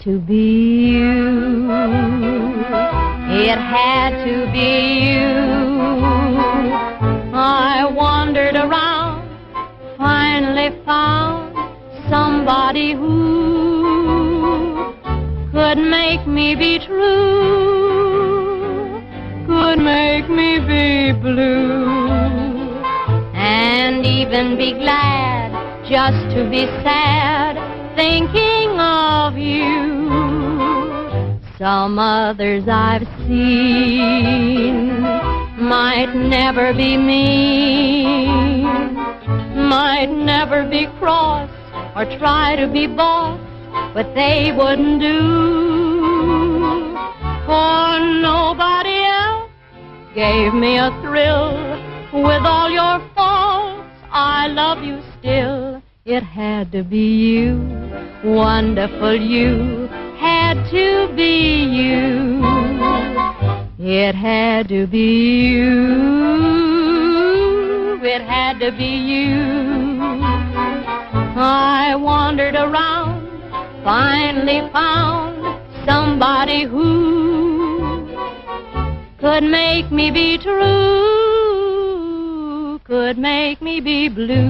to be you. It had to be you. I wandered around, finally found somebody who could make me be true, could make me be blue, and even be glad just to be sad thinking of you. Some others I've seen might never be mean, might never be cross or try to be boss, but they wouldn't do. For nobody else gave me a thrill. With all your faults, I love you still. It had to be you, wonderful you, had to be you. It had to be you, it had to be you. I wandered around, finally found somebody who could make me be true, could make me be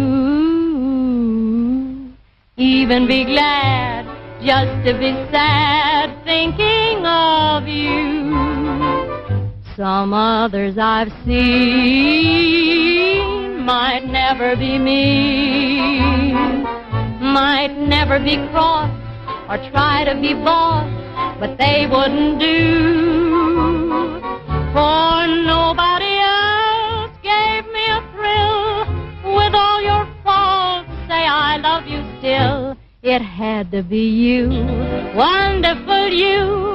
blue, even be glad just to be sad thinking of you. Some others I've seen might never be mean, might never be cross or try to be boss, but they wouldn't do. For nobody else gave me a thrill. With all your faults, say I love you still. It had to be you, wonderful you,